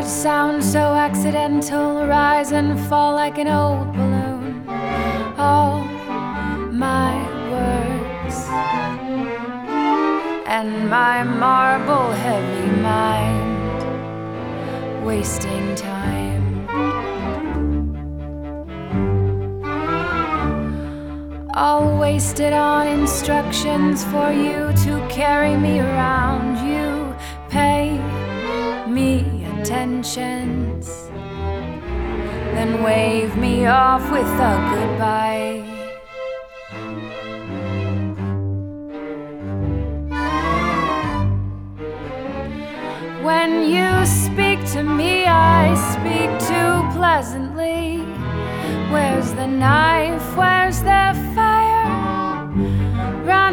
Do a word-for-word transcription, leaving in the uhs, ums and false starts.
Words sound so accidental, rise and fall like an old balloon. All my words and my marble heavy mind wasting time. All wasted on instructions for you to carry me around. You pay me attentions, then wave me off with a goodbye. When you speak to me, I speak too pleasantly. Where's the knife? Where's